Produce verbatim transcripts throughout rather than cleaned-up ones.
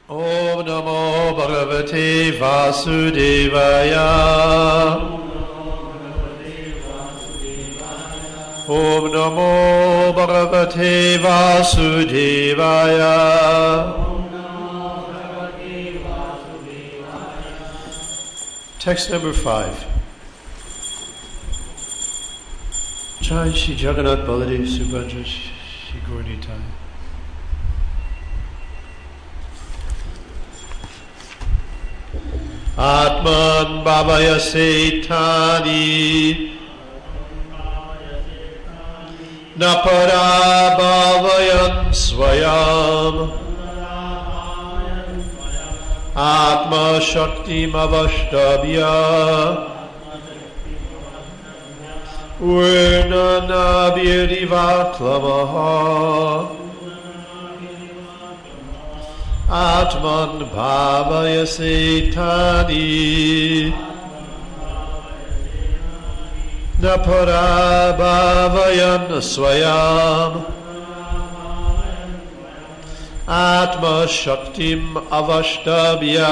Om Namo Bhagavate Vasudevaya. Om Namo Bhagavate Vasudevaya. Text number five. Jai Shri Jagannath Baladev Subhadra Shri Gaura Nitai. Atman Bhavaya Setani Napara Bhavayan Swayam Atma Shakti Mavashtabhya Urnana Bhiriva Klamaha Atman Bhavaya Setani Napara Bhavayan Swayam Atma Shaktim Avashtabhya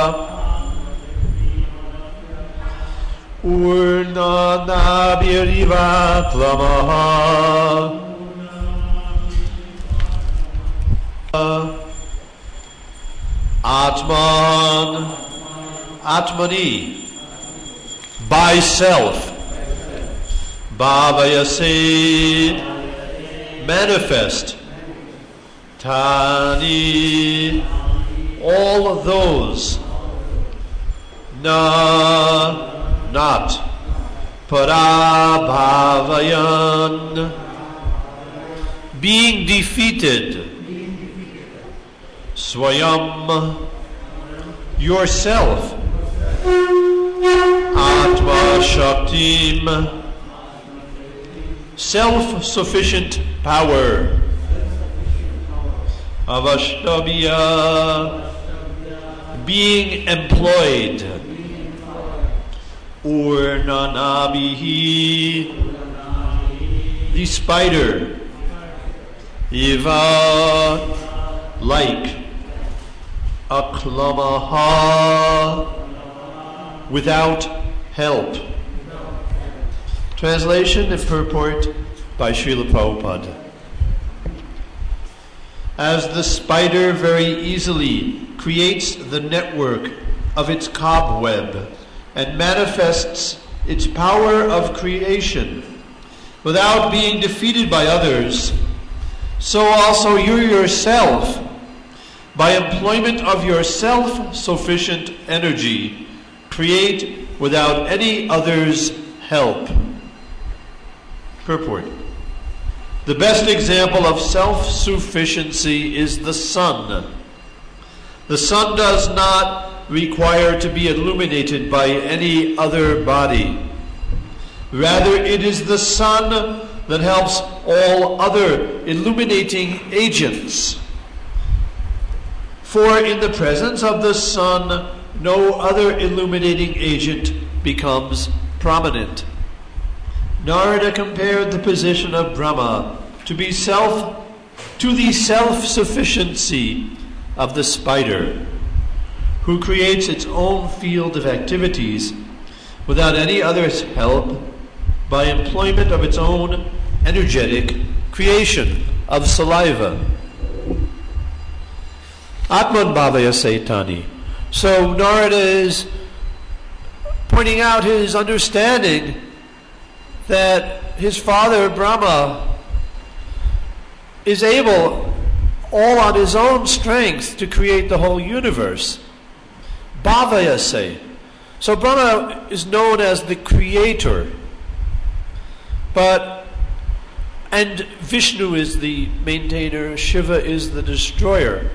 Urnana Bhiriva Klamaha Atman, Atmani, by self, Bhavaya Sid, manifest, Tani, all of those, Na, not, Para Bhavayan, being defeated, Swayam, yourself, Atma Shaktim, self-sufficient power, Avashtabhya, being employed, Urnanabihi, the spider, Iva, like, Aklamaha, without help. Translation and purport by Srila Prabhupada. As the spider very easily creates the network of its cobweb and manifests its power of creation without being defeated by others, so also you yourself, by employment of your self-sufficient energy, create without any other's help. Purport. The best example of self-sufficiency is the sun. The sun does not require to be illuminated by any other body. Rather, it is the sun that helps all other illuminating agents. For in the presence of the sun, no other illuminating agent becomes prominent. Narada compared the position of Brahma to be self, to the self-sufficiency of the spider, who creates its own field of activities without any other's help by employment of its own energetic creation of saliva. Atman Bhavaya Setani. So Narada is pointing out his understanding that his father Brahma is able, all on his own strength, to create the whole universe. Bhavaya Se. So Brahma is known as the creator, but and Vishnu is the maintainer, Shiva is the destroyer.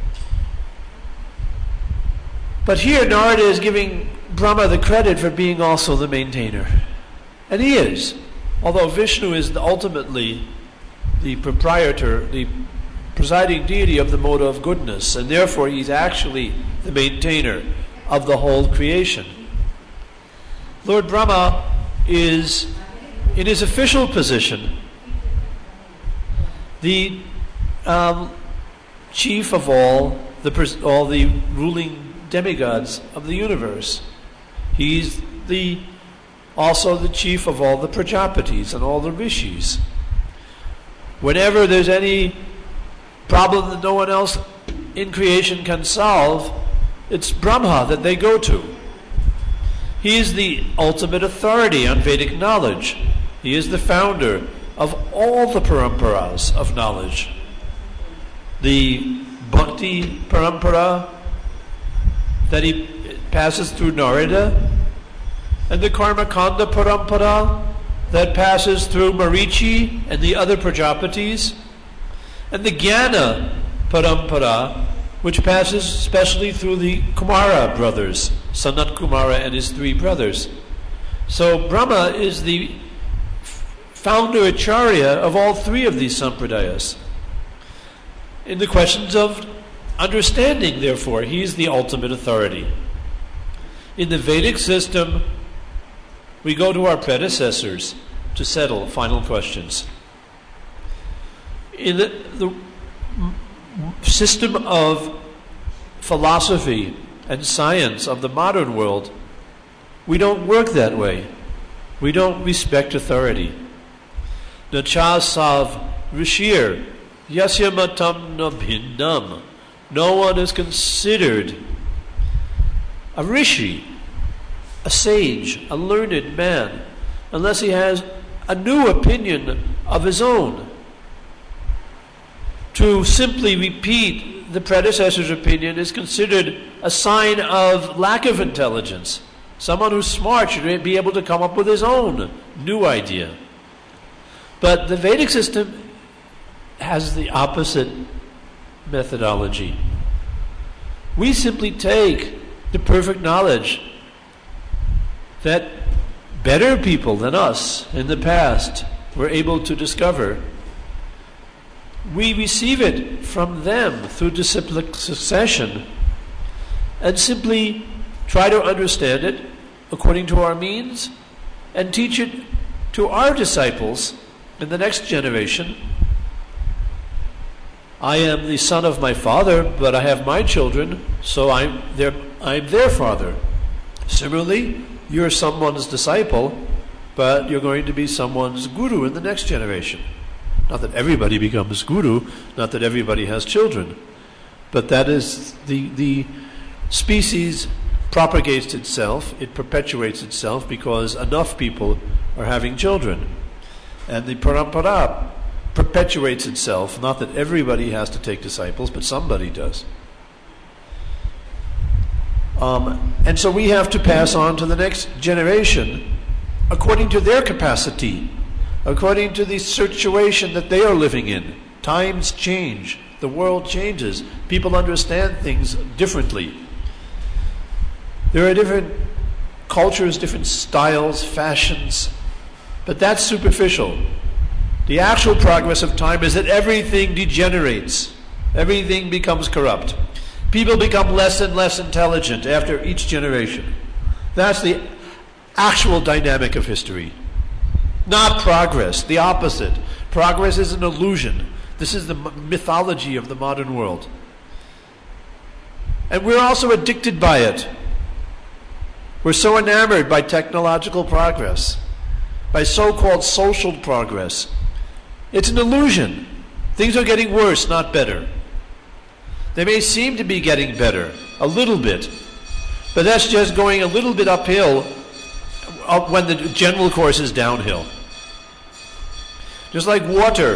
But here Narada is giving Brahma the credit for being also the maintainer. And he is. Although Vishnu is the, ultimately the proprietor, the presiding deity of the mode of goodness, and therefore he's actually the maintainer of the whole creation. Lord Brahma is, in his official position, the um, chief of all the pers- all the ruling demigods of the universe. He's the also the chief of all the Prajapatis and all the rishis. Whenever there's any problem that no one else in creation can solve, it's Brahma that they go to. He is the ultimate authority on Vedic knowledge. He is the founder of all the paramparas of knowledge. The Bhakti parampara that he passes through Narada, and the Karmakanda parampara that passes through Marichi and the other Prajapatis, and the Jnana parampara, which passes especially through the Kumara brothers, Sanat Kumara and his three brothers. So Brahma is the founder acharya of all three of these sampradayas. In the questions of understanding, therefore, he is the ultimate authority. In the Vedic system, we go to our predecessors to settle final questions. In the, the system of philosophy and science of the modern world, we don't work that way. We don't respect authority. Nacha sav rishir yasya matam na bhinnam. No one is considered a rishi, a sage, a learned man, unless he has a new opinion of his own. To simply repeat the predecessor's opinion is considered a sign of lack of intelligence. Someone who's smart should be able to come up with his own new idea. But the Vedic system has the opposite methodology. We simply take the perfect knowledge that better people than us in the past were able to discover. We receive it from them through disciplic succession and simply try to understand it according to our means and teach it to our disciples in the next generation. I am the son of my father, but I have my children, so I'm their, I'm their father. Similarly, you're someone's disciple, but you're going to be someone's guru in the next generation. Not that everybody becomes guru, not that everybody has children, but that is the the species propagates itself, it perpetuates itself because enough people are having children. And the parampara perpetuates itself, not that everybody has to take disciples, but somebody does. Um, and so we have to pass on to the next generation according to their capacity, according to the situation that they are living in. Times change. The world changes. People understand things differently. There are different cultures, different styles, fashions, but that's superficial. The actual progress of time is that everything degenerates. Everything becomes corrupt. People become less and less intelligent after each generation. That's the actual dynamic of history. Not progress, the opposite. Progress is an illusion. This is the mythology of the modern world. And we're also addicted by it. We're so enamored by technological progress, by so-called social progress. It's an illusion. Things are getting worse, not better. They may seem to be getting better, a little bit, but that's just going a little bit uphill up when the general course is downhill. Just like water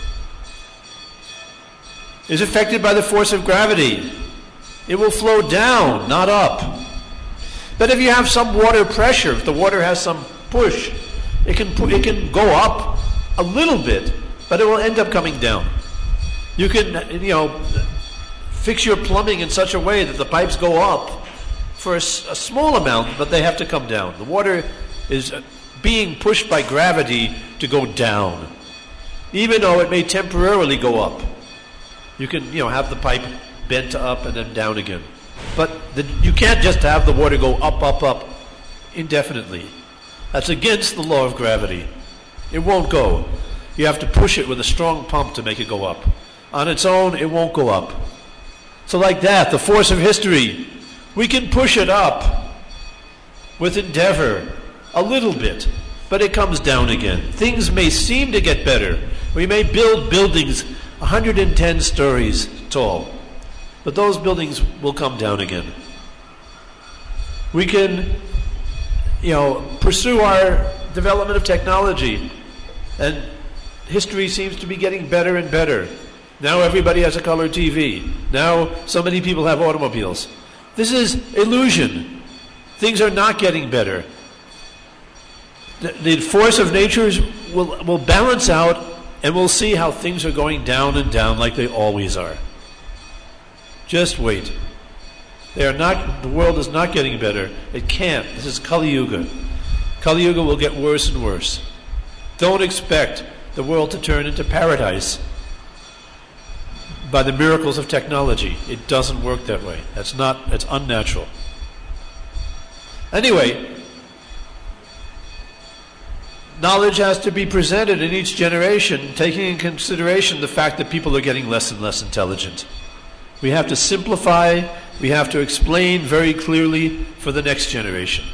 is affected by the force of gravity, it will flow down, not up. But if you have some water pressure, if the water has some push, it can it can go up a little bit, but it will end up coming down. You can, you know, fix your plumbing in such a way that the pipes go up for a, a small amount, but they have to come down. The water is being pushed by gravity to go down, even though it may temporarily go up. You can, you know, have the pipe bent up and then down again. But the, you can't just have the water go up, up, up indefinitely. That's against the law of gravity. It won't go. You have to push it with a strong pump to make it go up. On its own, it won't go up. So like that, the force of history, we can push it up with endeavor a little bit, but it comes down again. Things may seem to get better. We may build buildings one hundred ten stories tall, but those buildings will come down again. We can, you know, pursue our development of technology, and history seems to be getting better and better. Now everybody has a color T V. Now so many people have automobiles. This is illusion. Things are not getting better. The, the force of nature will, will balance out, and we'll see how things are going down and down like they always are. Just wait. They are not. The world is not getting better. It can't. This is Kali Yuga. Kali Yuga will get worse and worse. Don't expect the world to turn into paradise by the miracles of technology. It doesn't work that way. That's not. That's unnatural. Anyway, knowledge has to be presented in each generation, taking in consideration the fact that people are getting less and less intelligent. We have to simplify, we have to explain very clearly for the next generation.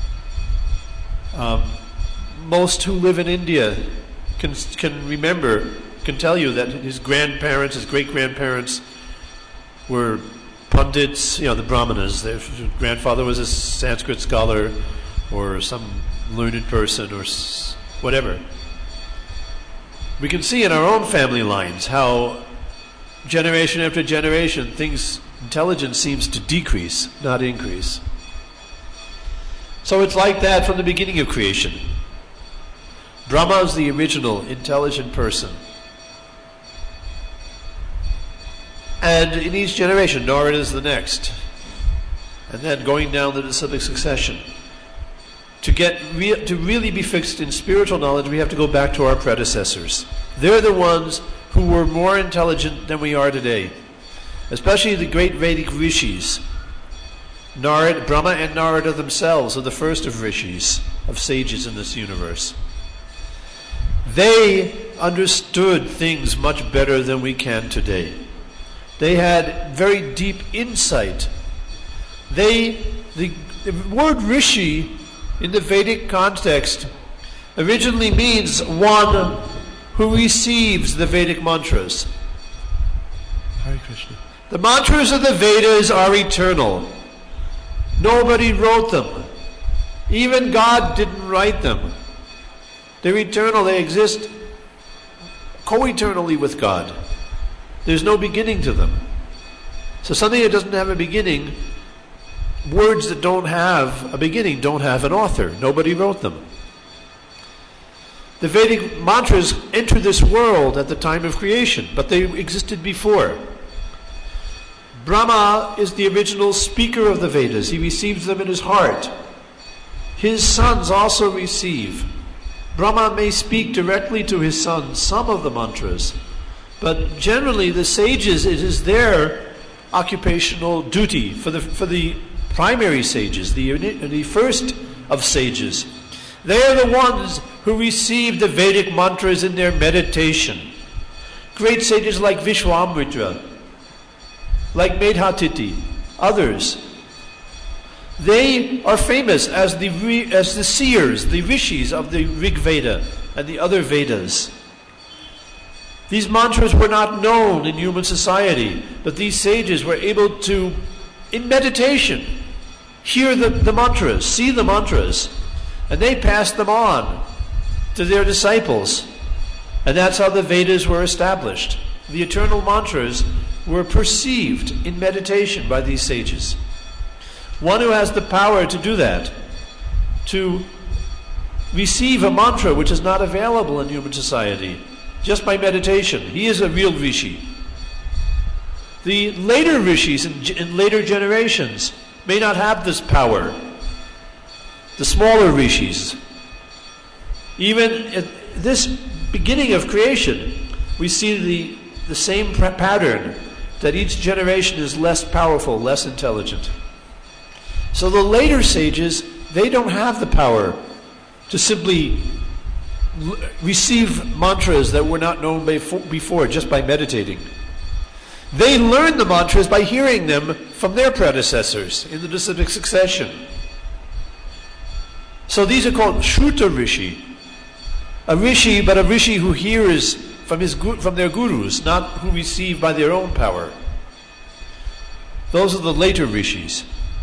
Um, most who live in India can, can remember, can tell you that his grandparents, his great-grandparents were pundits, you know, the brahmanas. Their grandfather was a Sanskrit scholar or some learned person or s- whatever. We can see in our own family lines how generation after generation, things, intelligence seems to decrease, not increase. So it's like that from the beginning of creation. Brahma is the original intelligent person. And in each generation, Narada is the next. And then going down the disciplic succession. To get re- to really be fixed in spiritual knowledge, we have to go back to our predecessors. They're the ones who were more intelligent than we are today. Especially the great Vedic rishis. Narada, Brahma and Narada themselves are the first of rishis, of sages in this universe. They understood things much better than we can today. They had very deep insight. They, the, the word rishi in the Vedic context originally means one who receives the Vedic mantras. Hare Krishna. The mantras of the Vedas are eternal. Nobody wrote them. Even God didn't write them. They're eternal. They exist co-eternally with God. There's no beginning to them. So something that doesn't have a beginning, words that don't have a beginning don't have an author. Nobody wrote them. The Vedic mantras enter this world at the time of creation, but they existed before. Brahma is the original speaker of the Vedas. He receives them in his heart. His sons also receive. Brahma may speak directly to his sons some of the mantras, but generally the sages, it is their occupational duty for the for the primary sages, the, the first of sages. They are the ones who receive the Vedic mantras in their meditation. Great sages like Vishwamitra, like Medhatiti, others. They are famous as the as the seers, the rishis of the Rig Veda and the other Vedas. These mantras were not known in human society, but these sages were able to, in meditation, hear the, the mantras, see the mantras, and they passed them on to their disciples. And that's how the Vedas were established. The eternal mantras were perceived in meditation by these sages. One who has the power to do that, to receive a mantra which is not available in human society, just by meditation, he is a real rishi. The later rishis in, in later generations may not have this power. The smaller rishis. Even at this beginning of creation, we see the, the same pattern, that each generation is less powerful, less intelligent. So the later sages, they don't have the power to simply l- receive mantras that were not known before, before just by meditating. They learned the mantras by hearing them from their predecessors in the disciplic succession. So these are called Shruta Rishi. A rishi, but a rishi who hears from his from their gurus, not who receive by their own power. Those are the later rishis.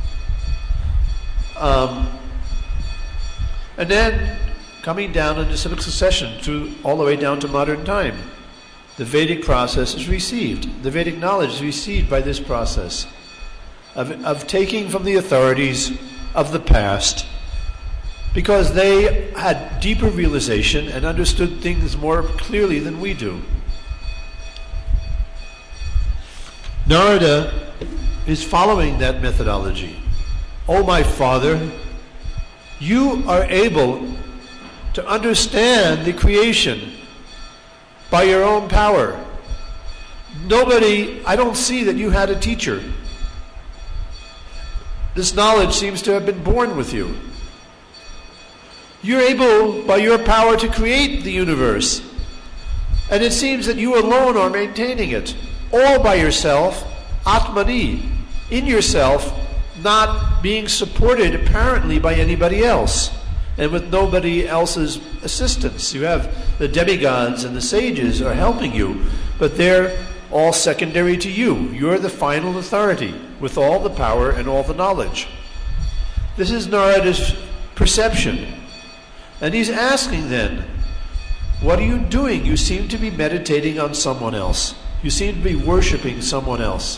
Um, and then coming down in disciplic succession through all the way down to modern time. The Vedic process is received. The Vedic knowledge is received by this process of, of taking from the authorities of the past, because they had deeper realization and understood things more clearly than we do. Narada is following that methodology. Oh, my father, you are able to understand the creation by your own power. Nobody, I don't see that you had a teacher. This knowledge seems to have been born with you. You're able, by your power, to create the universe. And it seems that you alone are maintaining it, all by yourself, Atmani, in yourself, not being supported apparently by anybody else, and with nobody else's assistance. You have the demigods and the sages are helping you, but they're all secondary to you. You're the final authority with all the power and all the knowledge. This is Narada's perception. And he's asking then, what are you doing? You seem to be meditating on someone else. You seem to be worshiping someone else.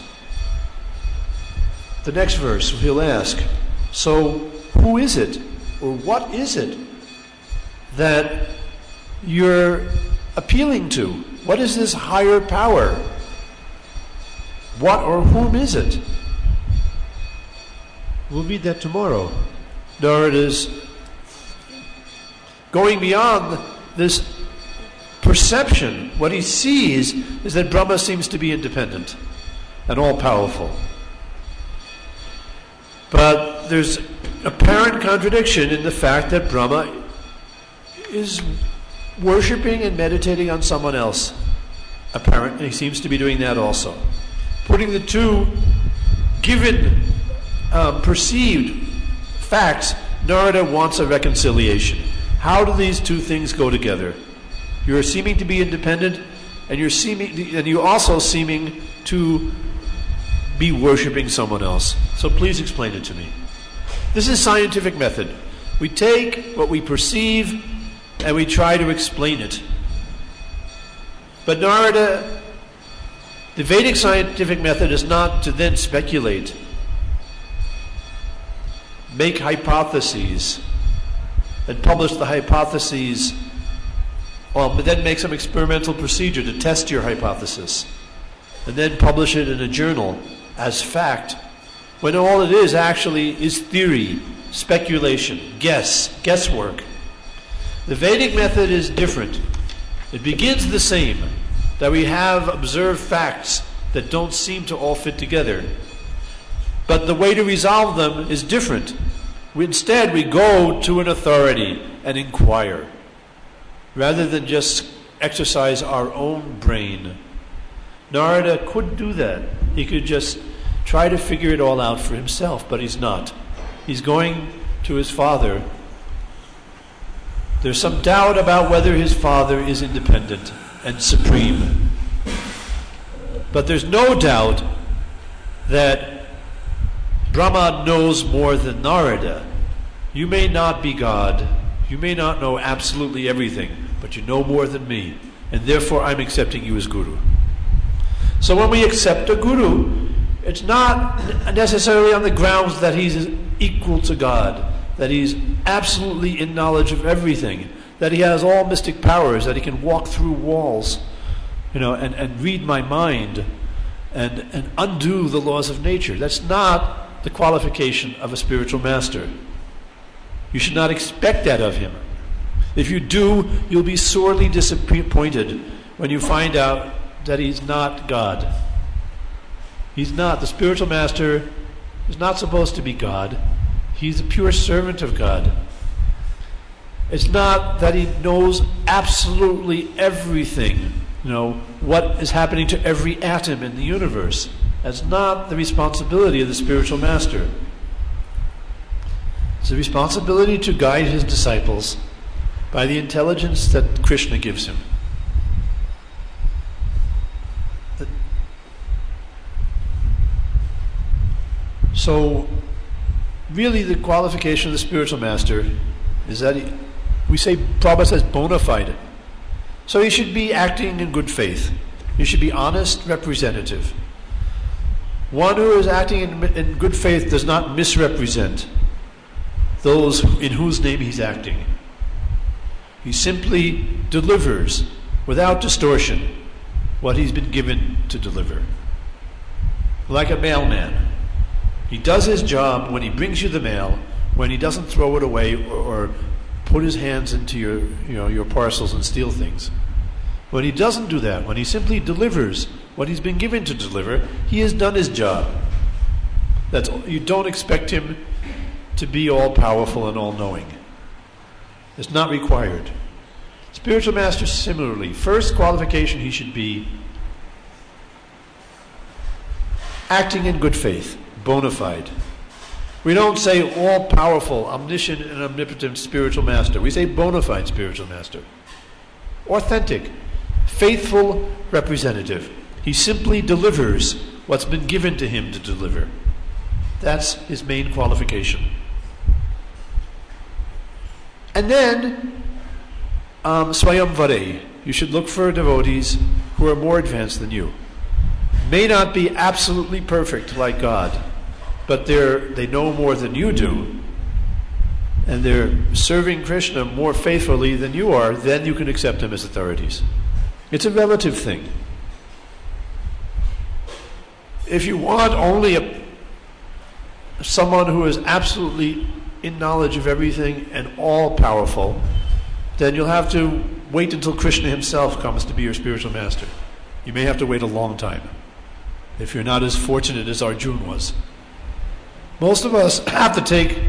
The next verse, he'll ask, so who is it, or what is it that you're appealing to? What is this higher power? What or whom is it? We'll read that tomorrow. Narada's going beyond this perception. What he sees is that Brahma seems to be independent and all-powerful. But there's apparent contradiction in the fact that Brahma is worshipping and meditating on someone else. Apparently, he seems to be doing that also. Putting the two given, um, perceived facts, Narada wants a reconciliation. How do these two things go together? You're seeming to be independent, and you're seeming, and you also seeming to be worshipping someone else. So please explain it to me. This is scientific method. We take what we perceive and we try to explain it. But Narada, the Vedic scientific method is not to then speculate, make hypotheses, and publish the hypotheses, well, but then make some experimental procedure to test your hypothesis, and then publish it in a journal as fact, when all it is actually is theory, speculation, guess, guesswork. The Vedic method is different. It begins the same, that we have observed facts that don't seem to all fit together. But the way to resolve them is different. We, instead, we go to an authority and inquire, rather than just exercise our own brain. Narada could do that. He could just try to figure it all out for himself, but he's not. He's going to his father. There's some doubt about whether his father is independent and supreme. But there's no doubt that Brahma knows more than Narada. You may not be God. You may not know absolutely everything, but you know more than me. And therefore I'm accepting you as Guru. So when we accept a Guru, it's not necessarily on the grounds that he's equal to God, that he's absolutely in knowledge of everything, that he has all mystic powers, that he can walk through walls, you know, and, and read my mind and, and undo the laws of nature. That's not the qualification of a spiritual master. You should not expect that of him. If you do, you'll be sorely disappointed when you find out that he's not God. He's not. The spiritual master is not supposed to be God. He's a pure servant of God. It's not that he knows absolutely everything, you know, what is happening to every atom in the universe. That's not the responsibility of the spiritual master. It's the responsibility to guide his disciples by the intelligence that Krishna gives him. So, really the qualification of the spiritual master is that he, we say, Prabhupada says, bona fide. So he should be acting in good faith. He should be honest, representative. One who is acting in, in good faith does not misrepresent those in whose name he's acting. He simply delivers, without distortion, what he's been given to deliver. Like a mailman. He does his job when he brings you the mail, when he doesn't throw it away or, or put his hands into your, you know, your parcels and steal things. When he doesn't do that, when he simply delivers what he's been given to deliver, he has done his job. That's, you don't expect him to be all-powerful and all-knowing. It's not required. Spiritual master similarly. First qualification, he should be acting in good faith, bona fide. We don't say all-powerful, omniscient, and omnipotent spiritual master. We say bona fide spiritual master. Authentic, faithful representative. He simply delivers what's been given to him to deliver. That's his main qualification. And then, um, Swayamvare. You should look for devotees who are more advanced than you. May not be absolutely perfect like God, but they're, they know more than you do, and they're serving Krishna more faithfully than you are, then you can accept them as authorities. It's a relative thing. If you want only a, someone who is absolutely in knowledge of everything and all-powerful, then you'll have to wait until Krishna himself comes to be your spiritual master. You may have to wait a long time, if you're not as fortunate as Arjuna was. Most of us have to take,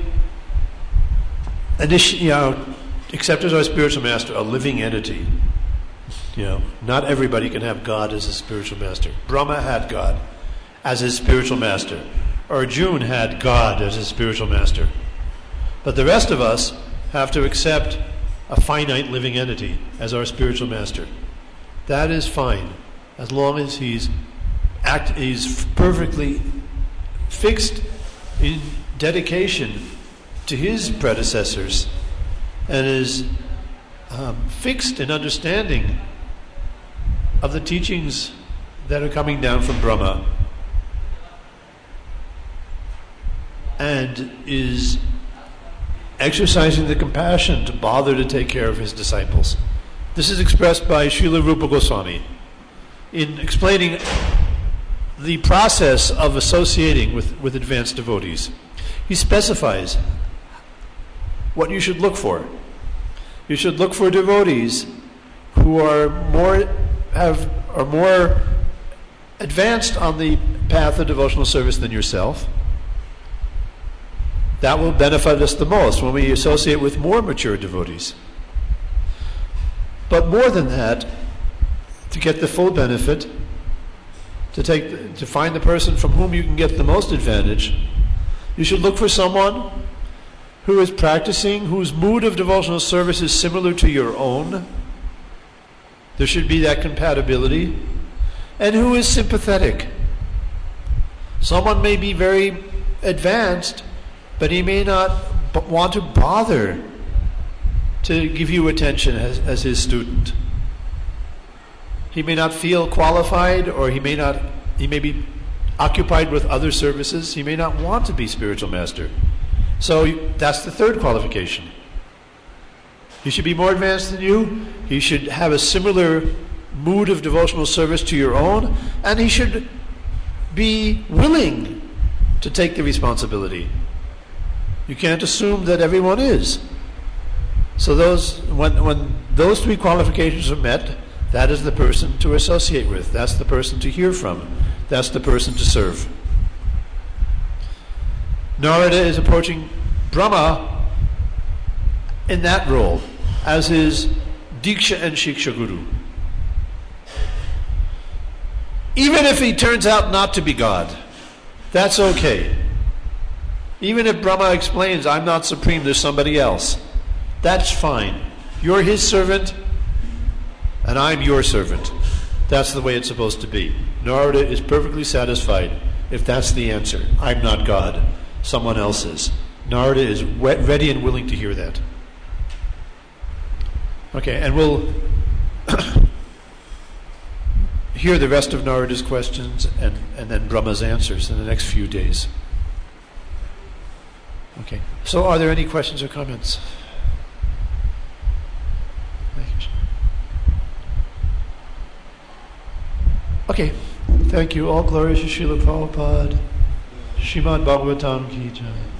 initi- you know, accept as our spiritual master a living entity. You know, not everybody can have God as a spiritual master. Brahma had God as his spiritual master. Arjuna had God as his spiritual master. But the rest of us have to accept a finite living entity as our spiritual master. That is fine, as long as he's act he's perfectly fixed in dedication to his predecessors and is um, fixed in understanding of the teachings that are coming down from Brahma, and is exercising the compassion to bother to take care of his disciples. This is expressed by Srila Rupa Goswami in explaining the process of associating with, with advanced devotees. He specifies what you should look for. You should look for devotees who are more have are more advanced on the path of devotional service than yourself. That will benefit us the most when we associate with more mature devotees. But more than that, to get the full benefit, to take to find the person from whom you can get the most advantage, you should look for someone who is practicing, whose mood of devotional service is similar to your own. There should be that compatibility. And who is sympathetic. Someone may be very advanced, but he may not b- want to bother to give you attention as, as his student. He may not feel qualified, or he may not. He may be occupied with other services. He may not want to be spiritual master. So that's the third qualification. He should be more advanced than you. He should have a similar mood of devotional service to your own, and he should be willing to take the responsibility. You can't assume that everyone is. So those when when those three qualifications are met, that is the person to associate with. That's the person to hear from. That's the person to serve. Narada is approaching Brahma in that role as his Diksha and Shiksha Guru. Even if he turns out not to be God, that's okay. Even if Brahma explains, I'm not supreme, there's somebody else, that's fine. You're his servant, and I'm your servant. That's the way it's supposed to be. Narada is perfectly satisfied if that's the answer. I'm not God, someone else is. Narada is ready and willing to hear that. Okay, and we'll hear the rest of Narada's questions and, and then Brahma's answers in the next few days. Okay, so are there any questions or comments? Okay, thank you. All glories to Srila Prabhupada. Srimad Bhagavatam Ki Jai.